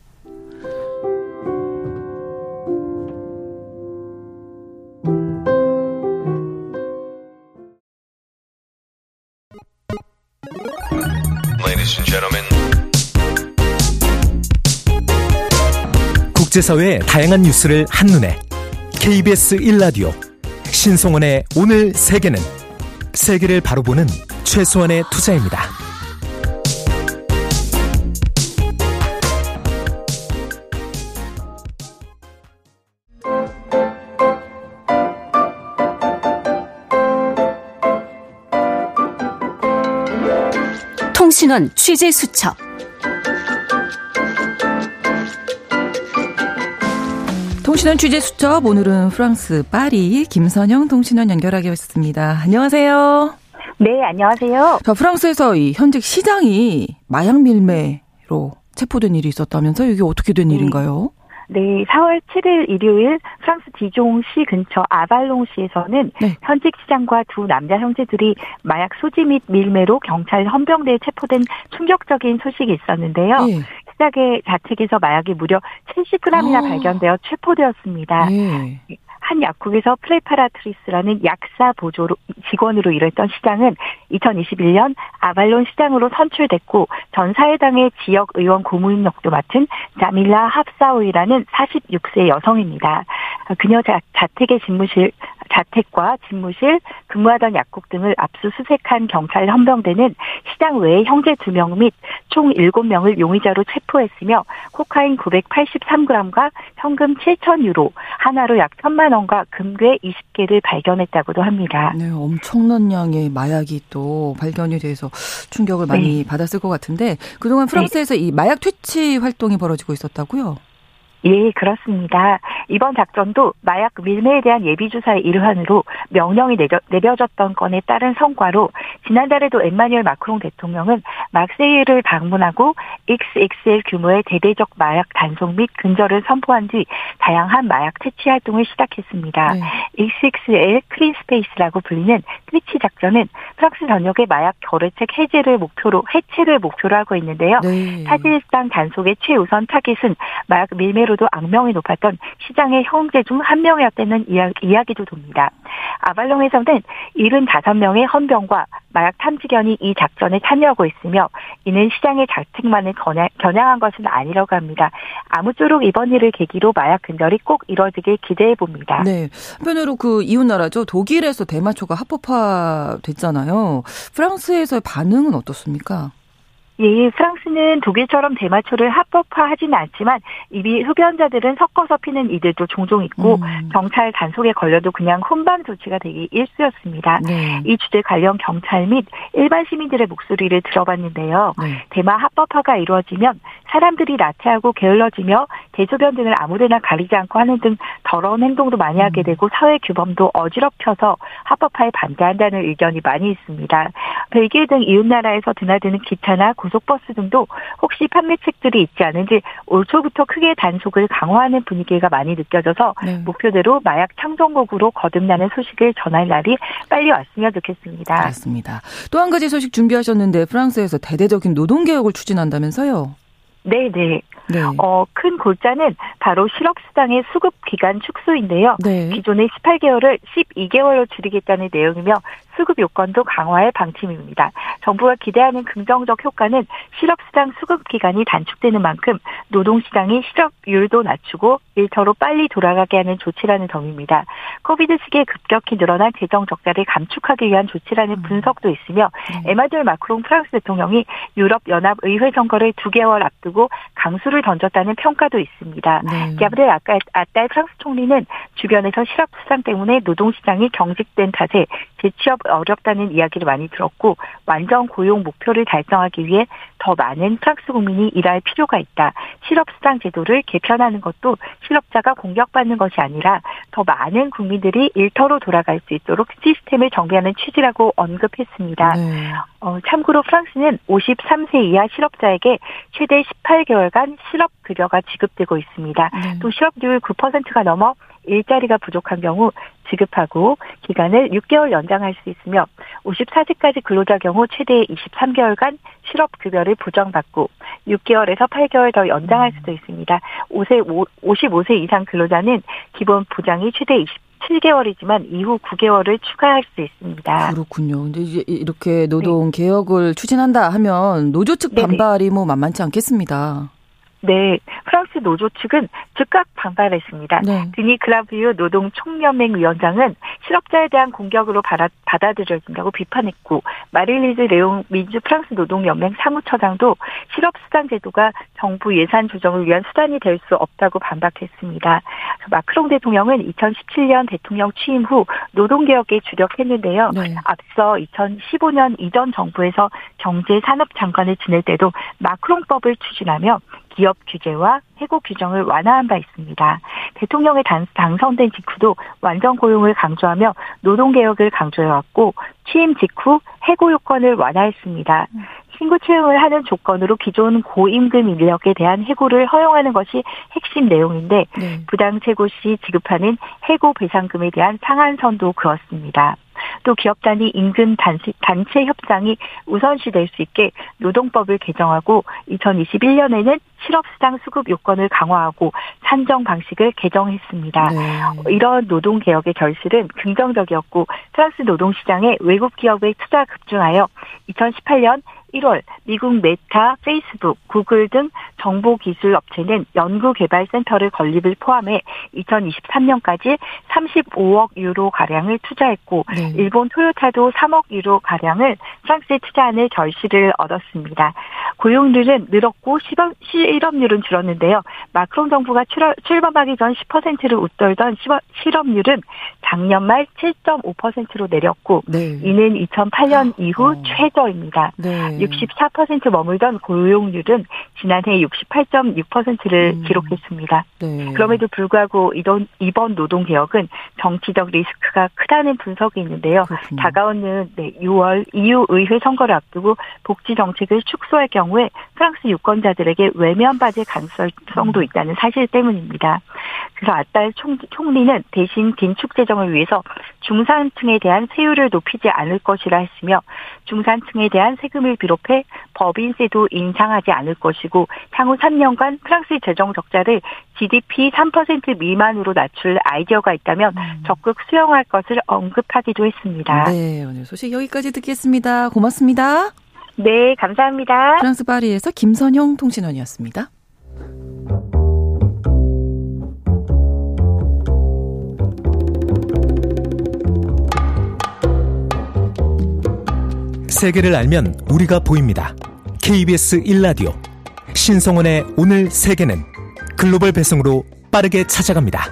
Ladies and gentlemen. 국제사회의 다양한 뉴스를 한눈에 케이비에스 일 라디오 신성원의 오늘 세계는 세계를 바로 보는 최소한의 투자입니다. 통신원 취재 수첩. 통신원 취재 수첩 오늘은 프랑스 파리 김선영 통신원 연결하겠습니다. 안녕하세요. 네, 안녕하세요. 자, 프랑스에서 이 현직 시장이 마약 밀매로 체포된 일이 있었다면서 이게 어떻게 된 네. 일인가요? 네, 사월 칠일 일요일 프랑스 디종시 근처 아발롱시에서는 네. 현직 시장과 두 남자 형제들이 마약 소지 및 밀매로 경찰 헌병대에 체포된 충격적인 소식이 있었는데요. 네. 시작의 자택에서 마약이 무려 칠십 그램이나 아. 발견되어 체포되었습니다. 네. 한 약국에서 프레파라트리스라는 약사 보조 직원으로 일했던 시장은 이천이십일 년 아발론 시장으로 선출됐고 전 사회당의 지역 의원 고문역도 맡은 자밀라 합사오이라는 사십육 세 여성입니다. 그녀 자, 자택의 집무실 자택과 집무실, 근무하던 약국 등을 압수수색한 경찰 헌병대는 시장 외에 형제 두 명 및 총 일곱 명을 용의자로 체포했으며 코카인 구백팔십삼 그램과 현금 칠천 유로, 하나로 약 천만 원과 금괴 이십 개를 발견했다고도 합니다. 네, 엄청난 양의 마약이 또 발견이 돼서 충격을 많이 네. 받았을 것 같은데 그동안 프랑스에서 네. 이 마약 퇴치 활동이 벌어지고 있었다고요? 예, 그렇습니다. 이번 작전도 마약 밀매에 대한 예비조사의 일환으로 명령이 내려, 내려졌던 건에 따른 성과로 지난달에도 엠마뉴엘 마크롱 대통령은 막세일을 방문하고 엑스엑스엘 규모의 대대적 마약 단속 및 근절을 선포한 뒤 다양한 마약 퇴치 활동을 시작했습니다. 네. 엑스엑스엘 크린스페이스라고 불리는 퇴치 작전은 프랑스 전역의 마약 거래책 해제를 목표로 해체를 목표로 하고 있는데요. 네. 사실상 단속의 최우선 타깃은 마약 밀매로 도 악명이 높았던 시장의 형제 중 한 명이었다는 이야기도 돕니다. 아발롱에서는 칠십오 명의 헌병과 마약 탐지견이 이 작전에 참여하고 있으며 이는 시장의 자택만을 겨냥, 겨냥한 것은 아니라고 합니다. 아무쪼록 이번 일을 계기로 마약 근절이 꼭 이뤄지길 기대해 봅니다. 네, 한편으로 그 이웃나라죠. 독일에서 대마초가 합법화됐잖아요. 프랑스에서의 반응은 어떻습니까? 예, 프랑스는 독일처럼 대마초를 합법화하지는 않지만 이미 흡연자들은 섞어서 피는 이들도 종종 있고 음. 경찰 단속에 걸려도 그냥 훈방 조치가 되기 일쑤였습니다. 네. 이 주제 관련 경찰 및 일반 시민들의 목소리를 들어봤는데요. 네. 대마 합법화가 이루어지면 사람들이 나태하고 게을러지며 대소변 등을 아무데나 가리지 않고 하는 등 더러운 행동도 많이 하게 되고 사회 규범도 어지럽혀서 합법화에 반대한다는 의견이 많이 있습니다. 벨기에 등 이웃나라에서 드나드는 기차나 고속버스 등도 혹시 판매책들이 있지 않은지 올 초부터 크게 단속을 강화하는 분위기가 많이 느껴져서 네. 목표대로 마약 창정국으로 거듭나는 소식을 전할 날이 빨리 왔으면 좋겠습니다. 그렇습니다. 또 한 가지 소식 준비하셨는데 프랑스에서 대대적인 노동개혁을 추진한다면서요? 네네. 네. 어, 큰 골자는 바로 실업수당의 수급기간 축소인데요. 네. 기존의 십팔 개월을 십이 개월로 줄이겠다는 내용이며 수급 요건도 강화할 방침입니다. 정부가 기대하는 긍정적 효과는 실업수당 수급기간이 단축되는 만큼 노동시장이 실업률도 낮추고 일터로 빨리 돌아가게 하는 조치라는 점입니다. 코비드 시기에 급격히 늘어난 재정 적자를 감축하기 위한 조치라는 분석도 있으며 네. 에마뉴엘 마크롱 프랑스 대통령이 유럽연합 의회 선거를 두 개월 앞두고 강수를 던졌다는 평가도 있습니다. 네. 가브리엘 아딸 프랑스 총리는 주변에서 실업수당 때문에 노동시장이 경직된 탓에 재취업 어렵다는 이야기를 많이 들었고 완전 고용 목표를 달성하기 위해 더 많은 프랑스 국민이 일할 필요가 있다. 실업수당 제도를 개편하는 것도 실업자가 공격받는 것이 아니라 더 많은 국민들이 일터로 돌아갈 수 있도록 시스템을 정비하는 취지라고 언급했습니다. 네. 어, 참고로 프랑스는 오십삼 세 이하 실업자에게 최대 십팔 개월간 실업급여가 지급되고 있습니다. 네. 또 실업률 구 퍼센트가 넘어 일자리가 부족한 경우 지급하고 기간을 육 개월 연장할 수 있으며 오십사 세까지 근로자 경우 최대 이십삼 개월간 실업급여를 보장받고 육 개월에서 팔 개월 더 연장할 수도 있습니다. 오십오 세 이상 근로자는 기본 보장이 최대 이십칠 개월이지만 이후 구 개월을 추가할 수 있습니다. 그렇군요. 근데 이제 이렇게 노동 네. 개혁을 추진한다 하면 노조 측 반발이 네네. 뭐 만만치 않겠습니다. 네, 프랑스 노조 측은 즉각 반발했습니다. 네. 드니 그라비유 노동총연맹 위원장은 실업자에 대한 공격으로 받아, 받아들여진다고 비판했고 마릴리즈 레옹 민주 프랑스 노동연맹 사무처장도 실업수당 제도가 정부 예산 조정을 위한 수단이 될 수 없다고 반박했습니다. 마크롱 대통령은 이천십칠 년 대통령 취임 후 노동개혁에 주력했는데요. 네. 앞서 이천십오 년 이전 정부에서 경제산업장관을 지낼 때도 마크롱법을 추진하며 기업 규제와 해고 규정을 완화한 바 있습니다. 대통령에 당선된 직후도 완전 고용을 강조하며 노동개혁을 강조해왔고 취임 직후 해고 요건을 완화했습니다. 신규 채용을 하는 조건으로 기존 고임금 인력에 대한 해고를 허용하는 것이 핵심 내용인데 네. 부당 해고 시 지급하는 해고 배상금에 대한 상한선도 그었습니다. 또 기업 단위 임금 단체, 단체 협상이 우선시될 수 있게 노동법을 개정하고 이천이십일 년에는 실업수당 수급 요건을 강화하고 산정 방식을 개정했습니다. 네. 이런 노동개혁의 결실은 긍정적이었고 프랑스 노동시장에 외국 기업의 투자 급증하여 이천십팔 년 일월 미국 메타, 페이스북, 구글 등 정보기술 업체는 연구개발센터를 건립을 포함해 이천이십삼 년까지 삼십오억 유로가량을 투자했고 네. 일본 토요타도 삼억 유로가량을 프랑스에 투자하는 결실을 얻었습니다. 고용률은 늘었고 실업률은 줄었는데요. 마크롱 정부가 출범하기 전 십 퍼센트를 웃돌던 실업률은 작년 말 칠 점 오 퍼센트로 내렸고 네. 이는 이천팔 년 이후 어. 최저입니다. 네. 육십사 퍼센트 머물던 고용률은 지난해 육십팔 점 육 퍼센트를 음. 기록했습니다. 네. 그럼에도 불구하고 이번, 이번 노동개혁은 정치적 리스크가 크다는 분석이 있는데요. 그렇군요. 다가오는 네, 유월 이유 의회 선거를 앞두고 복지 정책을 축소할 경우에 프랑스 유권자들에게 외면받을 가능성도 있다는 사실 때문입니다. 그래서 아딸 총, 총리는 대신 긴축 재정을 위해서 중산층에 대한 세율을 높이지 않을 것이라 했으며 중산층에 대한 세금을 비롯해 법인세도 인상하지 않을 것이고 향후 삼 년간 프랑스의 재정 적자를 지디피 삼 퍼센트 미만으로 낮출 아이디어가 있다면 음. 적극 수용할 것을 언급하기도 했습니다. 네, 오늘 소식 여기까지 듣겠습니다. 고맙습니다. 네, 감사합니다. 프랑스 파리에서 김선형 통신원이었습니다. 세계를 알면 우리가 보입니다. 케이비에스 일 라디오 신성원의 오늘 세계는 글로벌 배송으로 빠르게 찾아갑니다.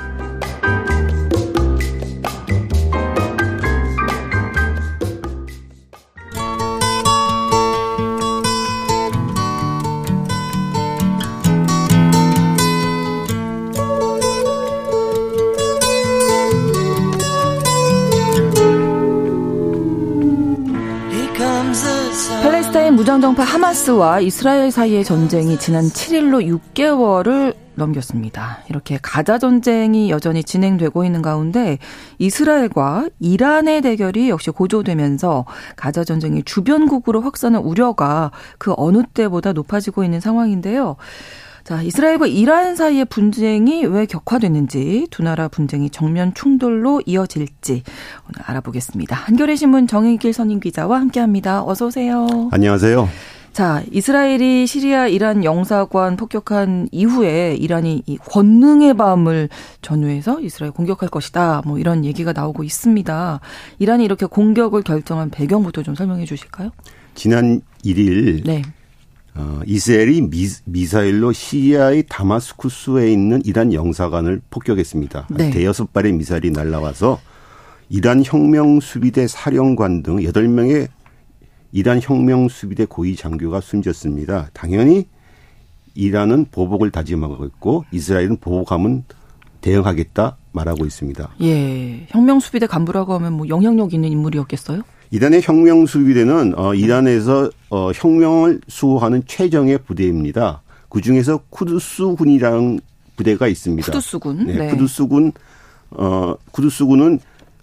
팔레스타인 무장정파 하마스와 이스라엘 사이의 전쟁이 지난 칠 일로 육 개월을 넘겼습니다. 이렇게 가자 전쟁이 여전히 진행되고 있는 가운데 이스라엘과 이란의 대결이 역시 고조되면서 가자 전쟁이 주변국으로 확산할 우려가 그 어느 때보다 높아지고 있는 상황인데요. 자, 이스라엘과 이란 사이의 분쟁이 왜 격화됐는지, 두 나라 분쟁이 정면 충돌로 이어질지 오늘 알아보겠습니다. 한겨레 신문 정의길 선임 기자와 함께합니다. 어서 오세요. 안녕하세요. 자, 이스라엘이 시리아 이란 영사관 폭격한 이후에 이란이 이 권능의 밤을 전후해서 이스라엘 공격할 것이다. 뭐 이런 얘기가 나오고 있습니다. 이란이 이렇게 공격을 결정한 배경부터 좀 설명해 주실까요? 지난 일 일 네. 어, 이스라엘이 미, 미사일로 시리아의 다마스쿠스에 있는 이란 영사관을 폭격했습니다. 네. 대여섯 발의 미사일이 날아와서 이란 혁명수비대 사령관 등 여덟 명의 이란 혁명수비대 고위 장교가 숨졌습니다. 당연히 이란은 보복을 다짐하고 있고 이스라엘은 보복하면 대응하겠다 말하고 있습니다. 예, 혁명수비대 간부라고 하면 뭐 영향력 있는 인물이었겠어요? 이란의 혁명수비대는 어, 이란에서 어, 혁명을 수호하는 최정예 부대입니다. 그중에서 쿠두스군이라는 부대가 있습니다. 쿠두스군. 네, 네. 쿠두스군. 어, 쿠두스군은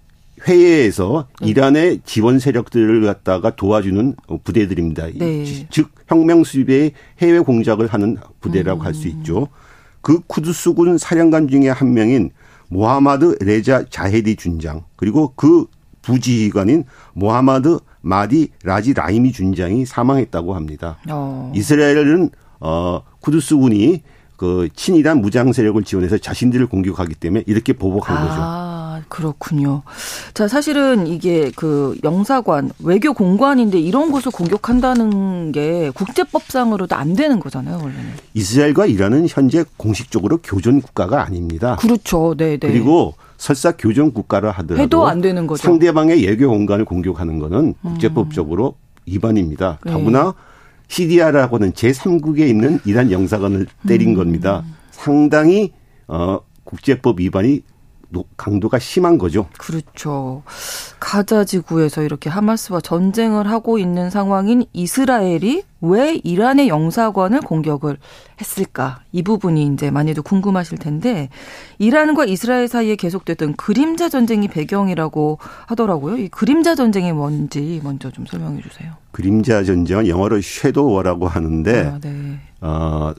회의에서 네. 이란의 지원 세력들을 갖다가 도와주는 부대들입니다. 네. 즉 혁명수비대의 해외 공작을 하는 부대라고 음. 할 수 있죠. 그 쿠두스군 사령관 중에 한 명인 모하마드 레자 자헤디 준장 그리고 그 부지휘관인 모하마드 마디 라지 라이미 준장이 사망했다고 합니다. 어. 이스라엘은 어, 쿠두스군이 그 친이란 무장 세력을 지원해서 자신들을 공격하기 때문에 이렇게 보복한 아, 거죠. 아, 그렇군요. 자, 사실은 이게 그 영사관, 외교 공관인데 이런 곳을 공격한다는 게 국제법상으로도 안 되는 거잖아요, 원래는. 이스라엘과 이란은 현재 공식적으로 교전 국가가 아닙니다. 그렇죠. 네, 네. 그리고 설사 교전 국가라 하더라도 해도 안 되는 거죠. 상대방의 외교 공간을 공격하는 것은 국제법적으로 음. 위반입니다. 네. 더구나 시리아라고는 제삼국에 있는 이란 영사관을 때린 음. 겁니다. 상당히 어, 국제법 위반이 강도가 심한 거죠. 그렇죠. 가자 지구에서 이렇게 하마스와 전쟁을 하고 있는 상황인 이스라엘이 왜 이란의 영사관을 공격을 했을까? 이 부분이 이제 많이들 궁금하실 텐데 이란과 이스라엘 사이에 계속됐던 그림자 전쟁이 배경이라고 하더라고요. 이 그림자 전쟁이 뭔지 먼저 좀 설명해 주세요. 그림자 전쟁은 영어로 섀도우워라고 하는데 아, 네. 어,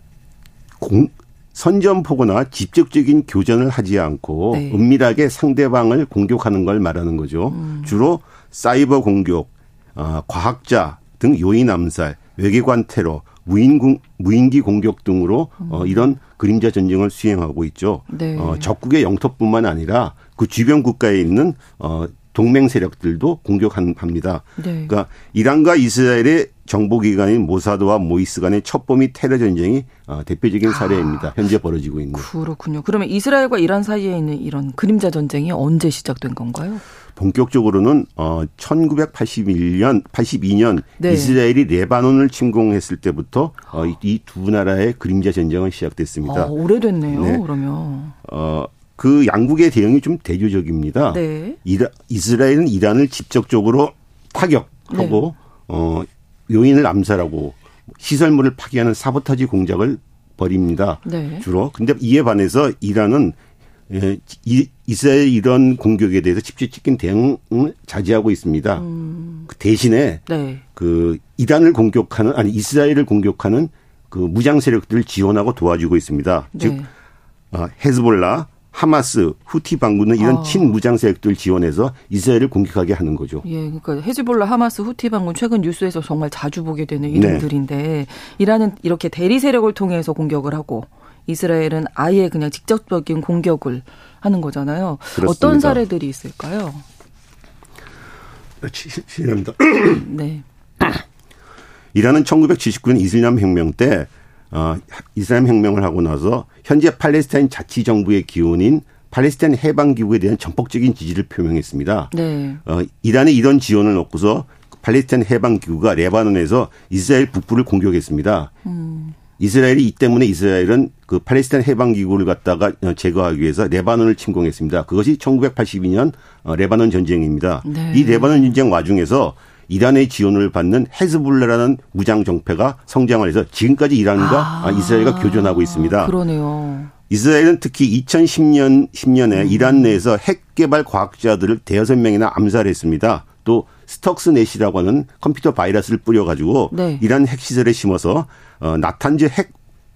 공 선전포고나 직접적인 교전을 하지 않고 네. 은밀하게 상대방을 공격하는 걸 말하는 거죠. 음. 주로 사이버 공격, 어, 과학자 등 요인 암살, 외계관 테러, 무인, 무인기 공격 등으로 음. 어, 이런 그림자 전쟁을 수행하고 있죠. 네. 어, 적국의 영토뿐만 아니라 그 주변 국가에 있는 어, 동맹 세력들도 공격합니다. 네. 그러니까 이란과 이스라엘의 정보기관인 모사드와 모이스 간의 첩보 및 테러 전쟁이 대표적인 사례입니다. 아, 현재 벌어지고 있는. 그렇군요. 그러면 이스라엘과 이란 사이에 있는 이런 그림자 전쟁이 언제 시작된 건가요? 본격적으로는 천구백팔십일 년, 팔십이 년 네. 이스라엘이 레바논을 침공했을 때부터 이 두 나라의 그림자 전쟁은 시작됐습니다. 아, 오래됐네요. 네. 그러면. 어, 그 양국의 대응이 좀 대조적입니다. 네. 이라, 이스라엘은 이란을 직접적으로 타격하고 네. 어, 요인을 암살하고 시설물을 파괴하는 사보타지 공작을 벌입니다. 네. 주로. 근데 이에 반해서 이란은 예, 이, 이스라엘 이런 공격에 대해서 직접적인 대응을 자제하고 있습니다. 음. 그 대신에 네. 그 이란을 공격하는 아니 이스라엘을 공격하는 그 무장 세력들을 지원하고 도와주고 있습니다. 네. 즉 어, 헤즈볼라 하마스, 후티 반군은 이런 아. 친무장 세력들을 지원해서 이스라엘을 공격하게 하는 거죠. 예, 그러니까 헤즈볼라, 하마스, 후티 반군 최근 뉴스에서 정말 자주 보게 되는 이름들인데 네. 이란은 이렇게 대리 세력을 통해서 공격을 하고 이스라엘은 아예 그냥 직접적인 공격을 하는 거잖아요. 그렇습니다. 어떤 사례들이 있을까요? 실례합니다. 네. 이란은 천구백칠십구 년 이슬람 혁명 때 어, 이슬람 혁명을 하고 나서 현재 팔레스타인 자치정부의 기원인 팔레스타인 해방기구에 대한 전폭적인 지지를 표명했습니다. 네. 어, 이란의 이런 지원을 얻고서 팔레스타인 해방기구가 레바논에서 이스라엘 북부를 공격했습니다. 음. 이스라엘이 이 때문에 이스라엘은 그 팔레스타인 해방기구를 갖다가 제거하기 위해서 레바논을 침공했습니다. 그것이 천구백팔십이 년 레바논 전쟁입니다. 네. 이 레바논 전쟁 와중에서 이란의 지원을 받는 헤즈볼라라는 무장 정패가 성장을 해서 지금까지 이란과 아, 이스라엘과 교전하고 있습니다. 그러네요. 이스라엘은 특히 이천십 년, 십 년에 음. 이란 내에서 핵 개발 과학자들을 대여섯 명이나 암살했습니다. 또 스톡스넷이라고 하는 컴퓨터 바이러스를 뿌려가지고 네. 이란 핵시설에 심어서 어, 나탄즈 핵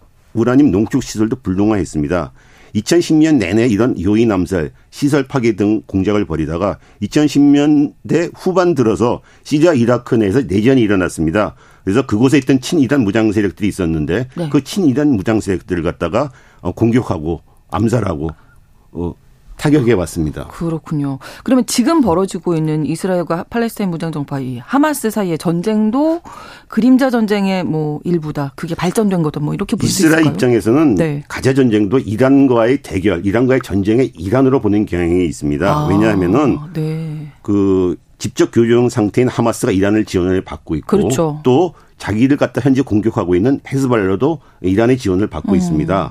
우라늄 농축 시설도 불능화했습니다. 이천십 년 내내 이런 요인 암살, 시설 파괴 등 공작을 벌이다가 이천십 년대 후반 들어서 시리아 이라크 내에서 내전이 일어났습니다. 그래서 그곳에 있던 친이란 무장 세력들이 있었는데 네. 그 친이란 무장 세력들을 갖다가 공격하고 암살하고 어, 타격해 왔습니다. 그렇군요. 그러면 지금 벌어지고 있는 이스라엘과 팔레스타인 무장정파 이 하마스 사이의 전쟁도 그림자 전쟁의 뭐 일부다. 그게 발전된 거다. 뭐 이렇게 볼 수 있을까요? 이스라엘 입장에서는 네. 가자 전쟁도 이란과의 대결, 이란과의 전쟁의 일환으로 보는 경향이 있습니다. 아, 왜냐하면은 네. 그 직접 교전 상태인 하마스가 이란을 지원을 받고 있고 그렇죠. 또 자기를 갖다 현재 공격하고 있는 헤즈볼라도 이란의 지원을 받고 음. 있습니다.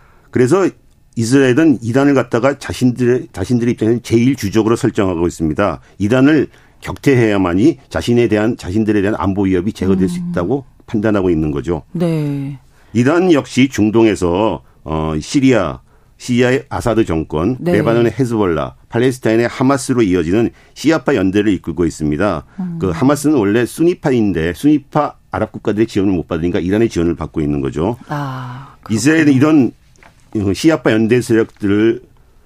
그래서 이스라엘은 이란을 갖다가 자신들의, 자신들의 입장에서는 제일 주적으로 설정하고 있습니다. 이란을 격퇴해야만이 자신에 대한, 자신들에 대한 안보 위협이 제거될 음. 수 있다고 판단하고 있는 거죠. 네. 이란 역시 중동에서, 어, 시리아, 시리아의 아사드 정권, 네. 레바논의 헤즈볼라, 팔레스타인의 하마스로 이어지는 시아파 연대를 이끌고 있습니다. 음. 그 하마스는 원래 수니파인데, 수니파 아랍 국가들의 지원을 못 받으니까 이란의 지원을 받고 있는 거죠. 아, 이스라엘은 이런 시아파 연대 세력들을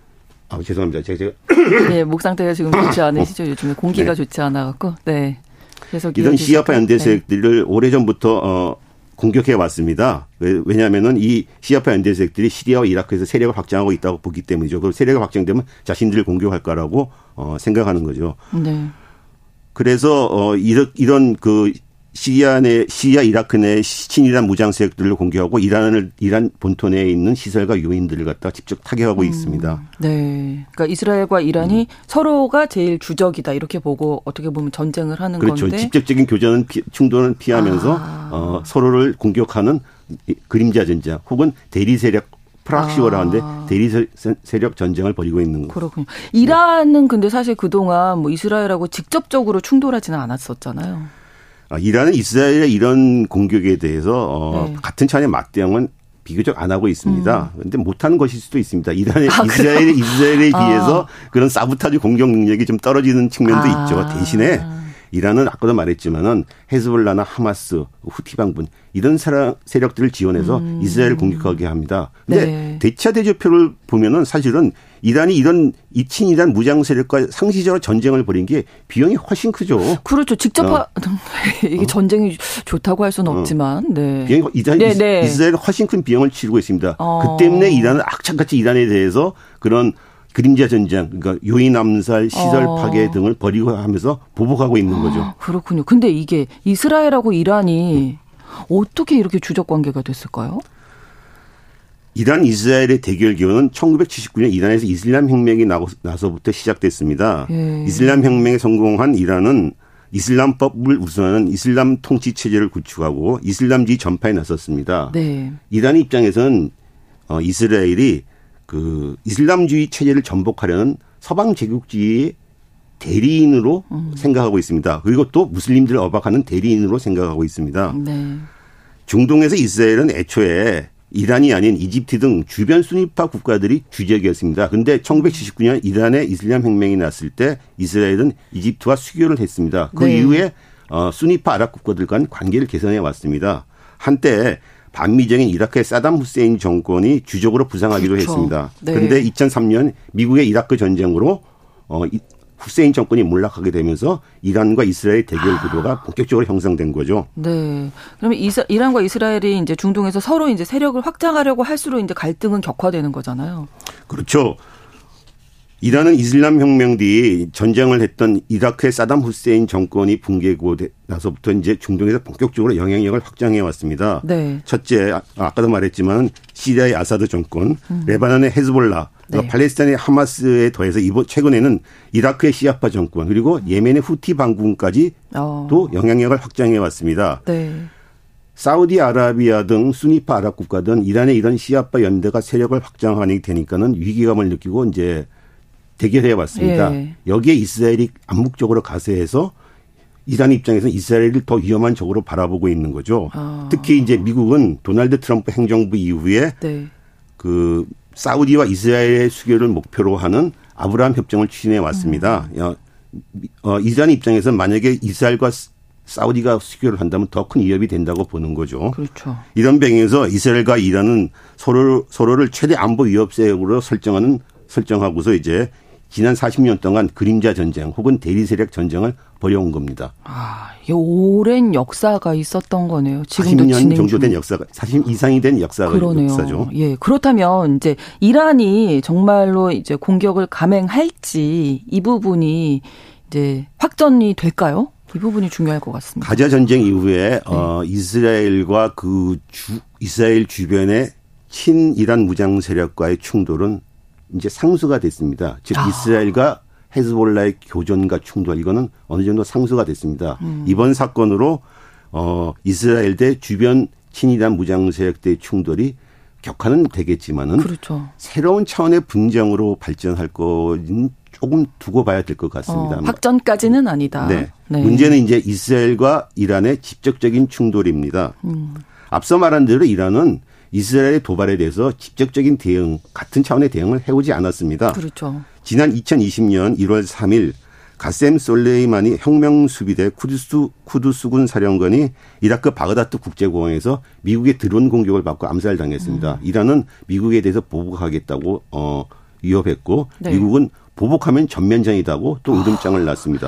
아 죄송합니다. 제가 제가 네, 목 상태가 지금 좋지 않으시죠? 요즘에 공기가 네. 좋지 않아 갖고. 네. 그래서 이런 시아파 연대 세력들을 네. 오래전부터 어 공격해 왔습니다. 왜냐하면은 이 시아파 연대 세력들이 시리아와 이라크에서 세력을 확장하고 있다고 보기 때문이죠. 그 세력이 확장되면 자신들을 공격할 거라고 어 생각하는 거죠. 네. 그래서 어 이런 이런 그 시리아 내, 시리아 이라크 내 친이란 무장 세력들을 공격하고 이란을, 이란 본토 내에 있는 시설과 요인들을 갖다가 직접 타격하고 음, 있습니다. 네. 그러니까 이스라엘과 이란이 음. 서로가 제일 주적이다. 이렇게 보고 어떻게 보면 전쟁을 하는 그렇죠. 건데. 그렇죠. 직접적인 교전은, 피, 충돌은 피하면서, 아. 어, 서로를 공격하는 그림자 전쟁 혹은 대리 세력 프락시오라 하는데 아. 대리 세력 전쟁을 벌이고 있는 거죠. 그렇군요. 이란은 근데 사실 그동안 뭐 이스라엘하고 직접적으로 충돌하지는 않았었잖아요. 아, 이란은 이스라엘의 이런 공격에 대해서 어, 네. 같은 차원의 맞대응은 비교적 안 하고 있습니다. 그런데 음. 못하는 것일 수도 있습니다. 이란의 아, 이스라엘에 이스라엘에 비해서 아. 그런 사보타주 공격 능력이 좀 떨어지는 측면도 아. 있죠. 대신에 이란은 아까도 말했지만은 헤즈볼라나 하마스, 후티 방분 이런 세력들을 지원해서 음. 이스라엘을 공격하게 합니다. 그런데 네. 대차 대조표를 보면은 사실은 이란이 이런 이친 이란 무장 세력과 상시적으로 전쟁을 벌인 게 비용이 훨씬 크죠. 그렇죠. 직접 어. 이게 전쟁이 좋다고 할 수는 어. 없지만, 네. 비용이 이란 네, 네. 이스라엘은 훨씬 큰 비용을 치르고 있습니다. 어. 그 때문에 이란은 악착같이 이란에 대해서 그런 그림자 전쟁, 그러니까 요인 암살, 시설 파괴 등을 벌이고 하면서 보복하고 있는 거죠. 아, 그렇군요. 근데 이게 이스라엘하고 이란이 어떻게 이렇게 주적 관계가 됐을까요? 이란 이스라엘의 대결 기원은 천구백칠십구 년 이란에서 이슬람 혁명이 나서부터 시작됐습니다. 예. 이슬람 혁명에 성공한 이란은 이슬람법을 우선하는 이슬람 통치 체제를 구축하고 이슬람주의 전파에 나섰습니다. 네. 이란 입장에서는 어, 이스라엘이 그 이슬람주의 체제를 전복하려는 서방 제국주의의 대리인으로 음. 생각하고 있습니다. 그리고 또 무슬림들을 억압하는 대리인으로 생각하고 있습니다. 네. 중동에서 이스라엘은 애초에 이란이 아닌 이집트 등 주변 수니파 국가들이 주적이었습니다. 그런데 천구백칠십구 년 이란의 이슬람 혁명이 났을 때 이스라엘은 이집트와 수교를 했습니다. 그 네. 이후에 어, 수니파 아랍 국가들 간 관계를 개선해 왔습니다. 한때 반미적인 이라크의 사담 후세인 정권이 주적으로 부상하기도 그렇죠. 했습니다. 네. 그런데 이천삼 년 미국의 이라크 전쟁으로 어, 후세인 정권이 몰락하게 되면서 이란과 이스라엘 대결 구도가 본격적으로 형성된 거죠. 네. 그러면 이사, 이란과 이스라엘이 이제 중동에서 서로 이제 세력을 확장하려고 할수록 이제 갈등은 격화되는 거잖아요. 그렇죠. 이란은 이슬람 혁명 뒤 전쟁을 했던 이라크의 사담 후세인 정권이 붕괴고 나서부터 이제 중동에서 본격적으로 영향력을 확장해 왔습니다. 네. 첫째, 아까도 말했지만 시리아의 아사드 정권, 음. 레바논의 헤즈볼라, 네. 팔레스타인의 하마스에 더해서 이번 최근에는 이라크의 시아파 정권 그리고 예멘의 후티 반군까지 어. 또 영향력을 확장해 왔습니다. 네. 사우디아라비아 등 수니파 아랍 국가든 이란의 이런 시아파 연대가 세력을 확장하니 되니까는 위기감을 느끼고 이제 대결해 왔습니다. 예. 여기에 이스라엘이 암묵적으로 가세해서 이란 입장에서는 이스라엘을 더 위험한 적으로 바라보고 있는 거죠. 아. 특히 이제 미국은 도널드 트럼프 행정부 이후에 네. 그 사우디와 이스라엘의 수교를 목표로 하는 아브라함 협정을 추진해 왔습니다. 음. 어, 이란 입장에서는 만약에 이스라엘과 사우디가 수교를 한다면 더 큰 위협이 된다고 보는 거죠. 그렇죠. 이런 배경에서 이스라엘과 이란은 서로, 서로를 최대 안보 위협세력으로 설정하는 설정하고서 이제 지난 사십 년 동안 그림자 전쟁 혹은 대리 세력 전쟁을 벌여온 겁니다. 아, 오랜 역사가 있었던 거네요. 지금도 사십 년 정도 된 역사가, 사십 이상이 된 역사가 그러네요. 역사죠. 예, 그렇다면 이제 이란이 정말로 이제 공격을 감행할지 이 부분이 이제 확전이 될까요? 이 부분이 중요할 것 같습니다. 가자 전쟁 이후에 네. 어, 이스라엘과 그 주, 이스라엘 주변의 친이란 무장 세력과의 충돌은 이제 상수가 됐습니다. 즉 아. 이스라엘과 헤즈볼라의 교전과 충돌 이거는 어느 정도 상수가 됐습니다. 음. 이번 사건으로 어, 이스라엘 대 주변 친이란 무장 세력대의 충돌이 격화는 되겠지만은 그렇죠. 새로운 차원의 분쟁으로 발전할 거는 조금 두고 봐야 될 것 같습니다. 어, 확전까지는 아니다. 네. 네. 문제는 이제 이스라엘과 이란의 직접적인 충돌입니다. 음. 앞서 말한 대로 이란은 이스라엘의 도발에 대해서 직접적인 대응, 같은 차원의 대응을 해오지 않았습니다. 그렇죠. 지난 이천이십 년 일월 삼일 가셈 솔레이마니 혁명수비대 쿠두스, 쿠두스군 사령관이 이라크 바그다드 국제공항에서 미국의 드론 공격을 받고 암살당했습니다. 음. 이란은 미국에 대해서 보복하겠다고 어, 위협했고 네. 미국은 보복하면 전면전이다고 또 으름장을 놨습니다.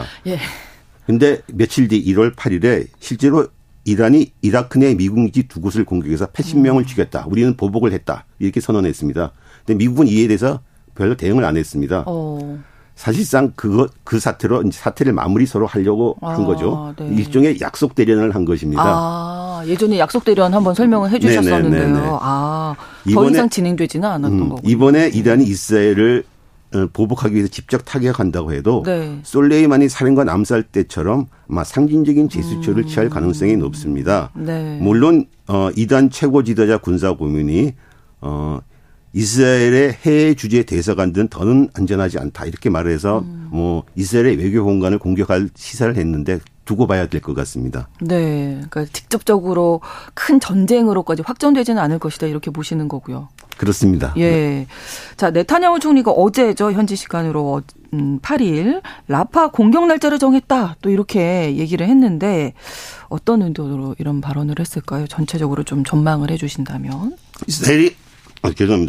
그런데 예. 며칠 뒤 일월 팔일에 실제로 이란이 이라크 내 미국 기지 두 곳을 공격해서 팔십 명을 음. 죽였다. 우리는 보복을 했다. 이렇게 선언했습니다. 그런데 미국은 이에 대해서 별로 대응을 안 했습니다. 어. 사실상 그거 그 사태로 이제 사태를 마무리 서로 하려고 아, 한 거죠. 네. 일종의 약속 대련을 한 것입니다. 아, 예전에 약속 대련 한번 설명을 해 주셨었는데요. 네네네네. 아, 더 이번에, 이상 진행되지는 않았던 음, 거군요. 이번에 이란이 이스라엘을 보복하기 위해서 직접 타격한다고 해도 네. 솔레이마니 사령관 암살 때처럼 아마 상징적인 제스처를 음. 취할 가능성이 높습니다. 네. 물론 어, 이단 최고 지도자 군사 고문이 어, 이스라엘의 해외 주재 대사관들은 더는 안전하지 않다 이렇게 말을 해서 음. 뭐 이스라엘의 외교 공간을 공격할 시사를 했는데 두고 봐야 될 것 같습니다. 네, 그러니까 직접적으로 큰 전쟁으로까지 확전되지는 않을 것이다 이렇게 보시는 거고요. 그렇습니다. 예, 네. 자 네타냐후 총리가 어제죠 현지 시간으로 음, 팔 일 라파 공격 날짜를 정했다 또 이렇게 얘기를 했는데 어떤 의도로 이런 발언을 했을까요? 전체적으로 좀 전망을 해주신다면. 이스라엘이 아, 죄송합니다.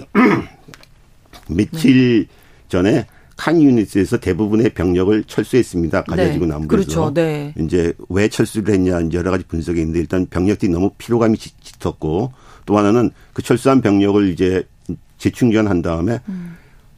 며칠 네. 전에 칸 유니스에서 대부분의 병력을 철수했습니다. 가져지고 네. 남부에서. 그렇죠. 네. 이제 왜 철수를 했냐 이제 여러 가지 분석이 있는데 일단 병력들이 너무 피로감이 짙었고 또 하나는 그 철수한 병력을 이제 재충전한 다음에 음.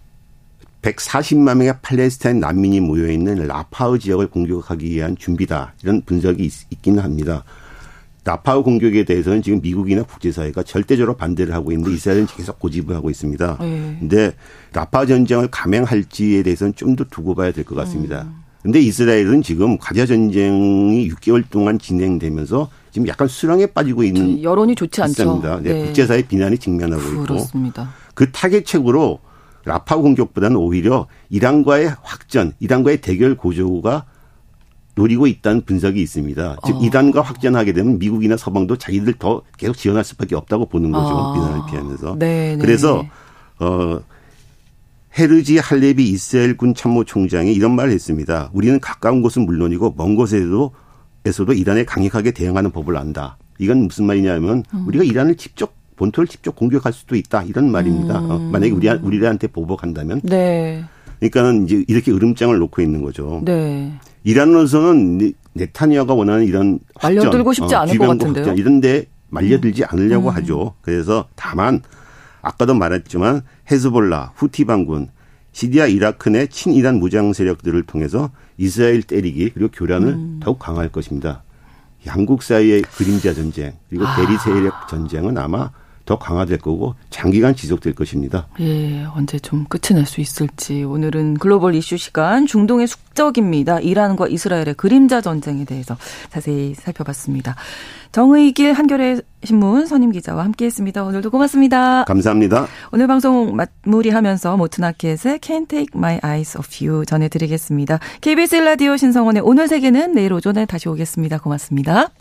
백사십만 명의 팔레스타인 난민이 모여 있는 라파우 지역을 공격하기 위한 준비다 이런 분석이 있, 있기는 합니다. 라파우 공격에 대해서는 지금 미국이나 국제사회가 절대적으로 반대를 하고 있는데 이스라엘은 계속 고집을 하고 있습니다. 그런데 네. 라파 전쟁을 감행할지에 대해서는 좀 더 두고 봐야 될 것 같습니다. 그런데 음. 이스라엘은 지금 가자 전쟁이 육 개월 동안 진행되면서 지금 약간 수렁에 빠지고 있는 여론이 좋지 않죠. 네. 네. 국제사회 비난이 직면하고 있고 그렇습니다. 그 타겟책으로 라파우 공격보다는 오히려 이란과의 확전, 이란과의 대결 고조가 노리고 있다는 분석이 있습니다. 즉 어. 이란과 확전하게 되면 미국이나 서방도 자기들 더 계속 지원할 수밖에 없다고 보는 거죠. 아. 비난을 피하면서. 네네. 그래서 어, 헤르지 할레비 이스라엘군 참모총장이 이런 말을 했습니다. 우리는 가까운 곳은 물론이고 먼 곳에서도 에서도 이란에 강력하게 대응하는 법을 안다. 이건 무슨 말이냐면 음. 우리가 이란을 직접 본토를 직접 공격할 수도 있다. 이런 말입니다. 음. 어, 만약에 우리, 우리한테 보복한다면. 네. 그러니까는 이제 이렇게 으름장을 놓고 있는 거죠. 네. 이란으로서는 네타냐후가 원하는 이런 확전, 말려들고 싶지 않을 것 같은데요. 확전, 이런데 말려들지 않으려고 음. 하죠. 그래서 다만 아까도 말했지만 헤즈볼라, 후티 반군, 시리아 이라크 내 친이란 무장 세력들을 통해서 이스라엘 때리기 그리고 교란을 음. 더욱 강화할 것입니다. 양국 사이의 그림자 전쟁 그리고 대리 세력 전쟁은 아마 더 강화될 거고 장기간 지속될 것입니다. 예, 언제 좀 끝이 날 수 있을지. 오늘은 글로벌 이슈 시간 중동의 숙적입니다. 이란과 이스라엘의 그림자 전쟁에 대해서 자세히 살펴봤습니다. 정의길 한겨레 신문 선임 기자와 함께했습니다. 오늘도 고맙습니다. 감사합니다. 오늘 방송 마무리하면서 모트나켓의 Can't Take My Eyes Off You 전해드리겠습니다. 케이비에스 일 라디오 신성원의 오늘 세계는 내일 오전에 다시 오겠습니다. 고맙습니다.